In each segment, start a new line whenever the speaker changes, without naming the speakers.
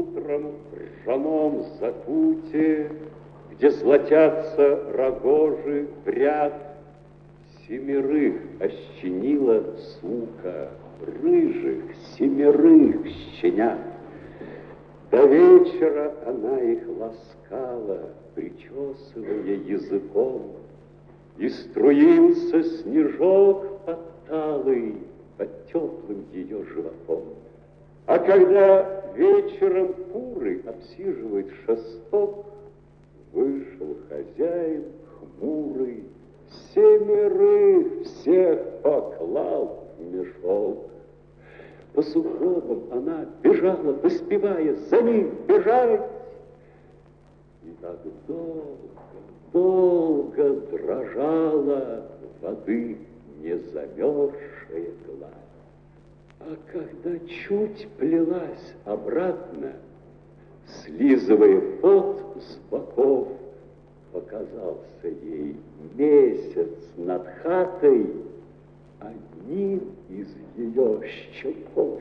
Утром в ржаном закуте, где златятся рогожи в ряд, семерых ощенила сука, рыжих семерых щенят. До вечера она их ласкала, причесывая языком, и струился снежок подталый под теплым ее животом. А когда вечером куры обсиживают шесток, вышел хозяин хмурый, семерых всех поклал в мешок. По сугробам она бежала, поспевая за ним бежать. И так долго дрожала воды незамерзшая гладь. А когда чуть плелась обратно, слизывая пот с боков, показался ей месяц над хатой одним из ее щеков.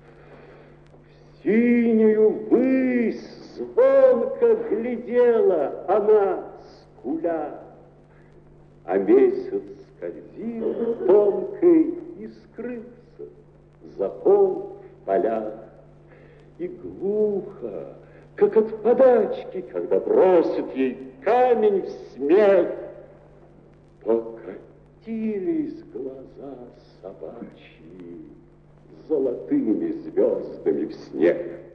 В синюю высь звонко глядела она, скуля, а месяц скользил тонкой и скрылся за пол в полях. И глухо, как от подачки, когда бросит ей камень в смех, покатились глаза собачьи золотыми звездами в снег.